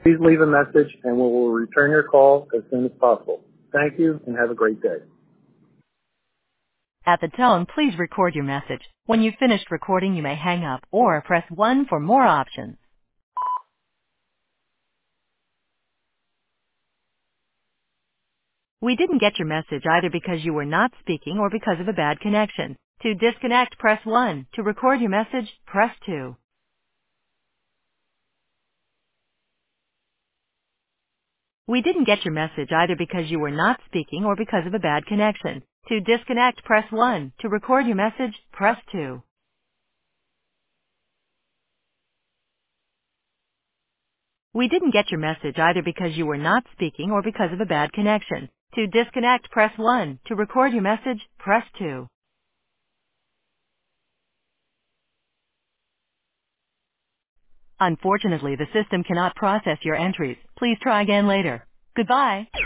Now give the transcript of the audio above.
Please leave a message and we will return your call as soon as possible. Thank you and have a great day. At the tone, please record your message. When you've finished recording, you may hang up or press 1 for more options. We didn't get your message either because you were not speaking or because of a bad connection. To disconnect, press 1. To record your message, press 2. We didn't get your message either because you were not speaking or because of a bad connection. To disconnect, press 1. To record your message, press 2. We didn't get your message either because you were not speaking or because of a bad connection. To disconnect, press 1. To record your message, press 2. Unfortunately, the system cannot process your entries. Please try again later. Goodbye.